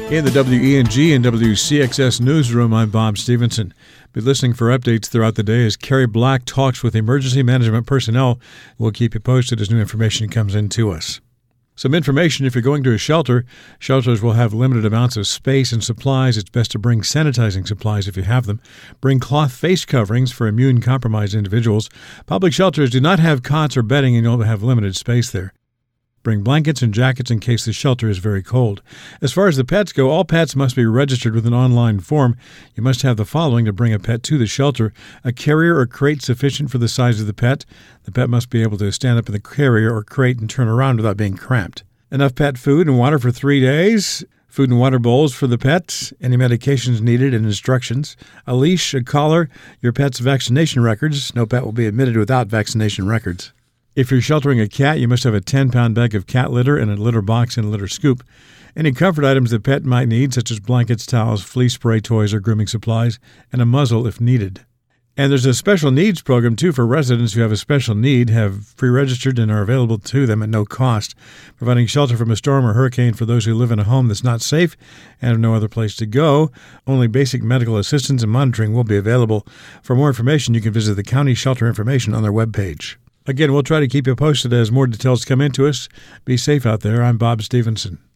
In the WENG and WCXS newsroom, I'm Bob Stevenson. Be listening for updates throughout the day as Carrie Black talks with emergency management personnel. We'll keep you posted as new information comes in to us. Some information: if you're going to a shelter, shelters will have limited amounts of space and supplies. It's best to bring sanitizing supplies if you have them. Bring cloth face coverings for immune-compromised individuals. Public shelters do not have cots or bedding, and you'll have limited space there. Bring blankets and jackets in case the shelter is very cold. As far as the pets go, all pets must be registered with an online form. You must have the following to bring a pet to the shelter: a carrier or crate sufficient for the size of the pet. The pet must be able to stand up in the carrier or crate and turn around without being cramped. Enough pet food and water for 3 days. Food and water bowls for the pet. Any medications needed and instructions. A leash, a collar, your pet's vaccination records. No pet will be admitted without vaccination records. If you're sheltering a cat, you must have a 10-pound bag of cat litter and a litter box and a litter scoop. Any comfort items the pet might need, such as blankets, towels, flea spray, toys, or grooming supplies, and a muzzle if needed. And there's a special needs program, too, for residents who have a special need, have pre-registered and are available to them at no cost, providing shelter from a storm or hurricane for those who live in a home that's not safe and have no other place to go. Only basic medical assistance and monitoring will be available. For more information, you can visit the county shelter information on their webpage. Again, we'll try to keep you posted as more details come into us. Be safe out there. I'm Bob Stevenson.